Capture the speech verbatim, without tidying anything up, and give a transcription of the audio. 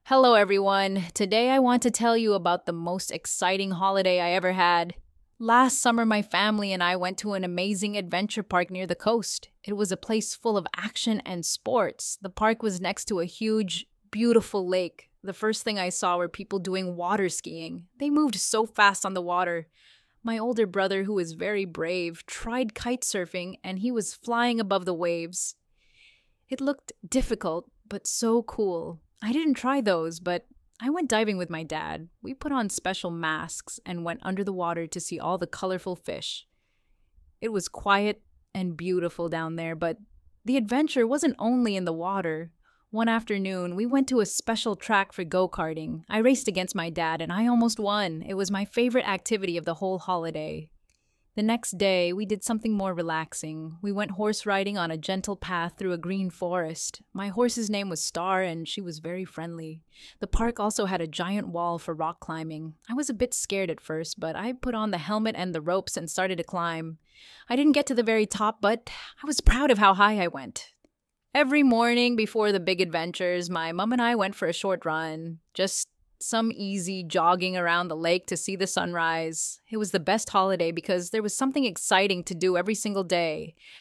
Hello, everyone. Today I want to tell you about the most exciting holiday I ever had. Last summer, my family and I went to an amazing adventure park near the coast. It was a place full of action and sports. The park was next to a huge, beautiful lake. The first thing I saw were people doing water skiing. They moved so fast on the water. My older brother, who was very brave, tried kite surfing and he was flying above the waves. It looked difficult, but so cool. I didn't try those, but I went diving with my dad. We put on special masks and went under the water to see all the colorful fish. It was quiet and beautiful down there, but the adventure wasn't only in the water. One afternoon, we went to a special track for go-karting. I raced against my dad and I almost won. It was my favorite activity of the whole holiday. The next day, we did something more relaxing. We went horse riding on a gentle path through a green forest. My horse's name was Star, and she was very friendly. The park also had a giant wall for rock climbing. I was a bit scared at first, but I put on the helmet and the ropes and started to climb. I didn't get to the very top, but I was proud of how high I went. Every morning before the big adventures, my mom and I went for a short run. Just some easy jogging around the lake to see the sunrise. It was the best holiday because there was something exciting to do every single day.